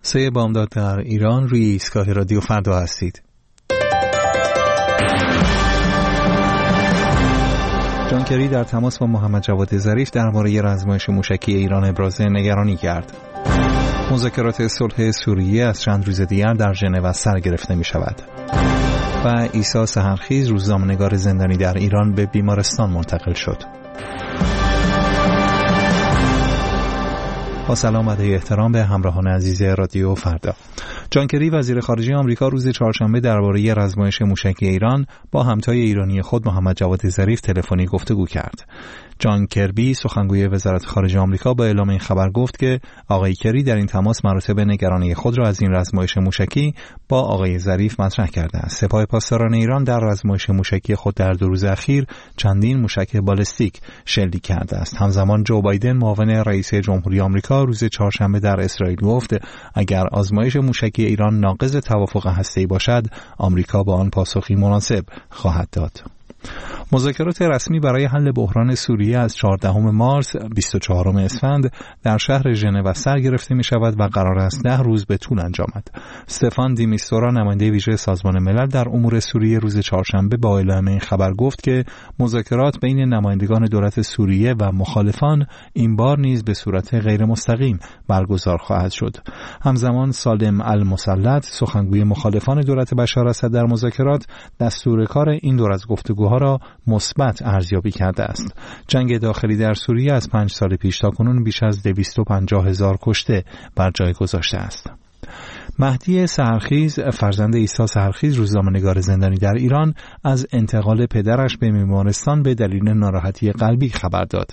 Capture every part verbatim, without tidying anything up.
سه بامداد در ایران، روی ایستگاه رادیو فردا هستید. جان کری در تماس با محمد جواد ظریف درباره رزمایش موشکی ایران ابراز نگرانی کرد. مذاکرات صلح سوریه از چند روز دیگر در ژنو سر گرفته می شود. و عیسی سحرخیز، روزنامه‌نگار زندانی در ایران، به بیمارستان منتقل شد. با سلام و احترام به همراهان عزیز رادیو فردا. جان کری وزیر خارجه آمریکا روز چهارشنبه درباره رزمایش موشکی ایران با همتای ایرانی خود محمد جواد ظریف تلفنی گفتگو کرد. جان کربی، سخنگوی وزارت خارجه آمریکا، با اعلام این خبر گفت که آقای کری در این تماس مراتب نگرانی خود را از این رزمایش موشکی با آقای ظریف مطرح کرده است. سپاه پاسداران ایران در رزمایش موشکی خود در دو روز اخیر چندین موشک بالستیک شلیک کرده است. همزمان جو بایدن، معاون رئیس جمهوری آمریکا، روز چهارشنبه در اسرائیل گفت اگر آزمایش موشکی ایران ناقض توافق هسته‌ای باشد، آمریکا با آن پاسخی مناسب خواهد داد. مذاکرات رسمی برای حل بحران سوریه از چهاردهم مارس بیست و چهارم اسفند در شهر ژنو سر گرفته می شود و قرار است ده روز به طول انجامد. استفان دی میستورا، نماینده ویژه سازمان ملل در امور سوریه، روز چهارشنبه با اعلام این خبر گفت که مذاکرات بین نمایندگان دولت سوریه و مخالفان این بار نیز به صورت غیر مستقیم برگزار خواهد شد. همزمان سالم المسلط، سخنگوی مخالفان دولت بشار اسد، در مذاکرات دستور کار این دور از گفتگوها را مثبت ارزیابی کرده است. جنگ داخلی در سوریه از پنج سال پیش تا کنون بیش از دویست و پنجاه هزار کشته بر جای گذاشته است. مهدی سحرخیز، فرزند عیسی سحرخیز، روزنامه‌نگار زندانی در ایران، از انتقال پدرش به بیمارستان به دلیل ناراحتی قلبی خبر داد.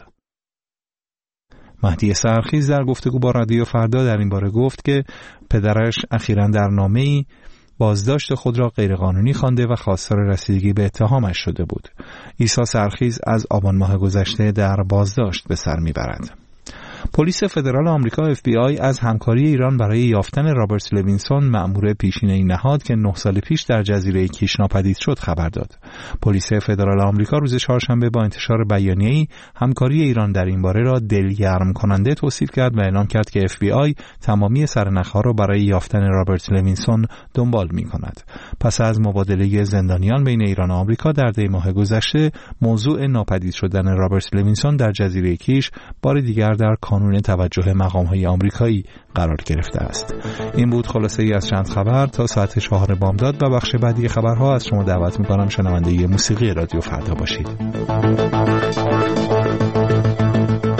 مهدی سحرخیز در گفتگو با رادیو فردا در این باره گفت که پدرش اخیراً در نامه‌ای بازداشت خود را غیرقانونی خوانده و خواستار رسیدگی به اتهامش شده بود. عیسی سحرخیز از آبان ماه گذشته در بازداشت به سر میبرد. پلیس فدرال آمریکا اف بی آی از همکاری ایران برای یافتن رابرت لوینسون، مأمور پیشین این نهاد که نه سال پیش در جزیره کیش ناپدید شد، خبر داد. پلیس فدرال آمریکا روز چهارشنبه با انتشار بیانیه‌ای همکاری ایران در این باره را دلگرم کننده توصیف کرد و اعلام کرد که اف بی آی تمامی سرنخ‌ها را برای یافتن رابرت لوینسون دنبال می‌کند. پس از مبادله زندانیان بین ایران و آمریکا در دی ماه گذشته، موضوع ناپدید شدن رابرت لوینسون در جزیره کیش بار دیگر در قانون توجه مقام‌های آمریکایی قرار گرفته است. این بود خلاصه ای از چند خبر. تا ساعت چهار بامداد و بخش بعدی خبرها از شما دعوت می‌کنم شنونده موسیقی رادیو فردا باشید.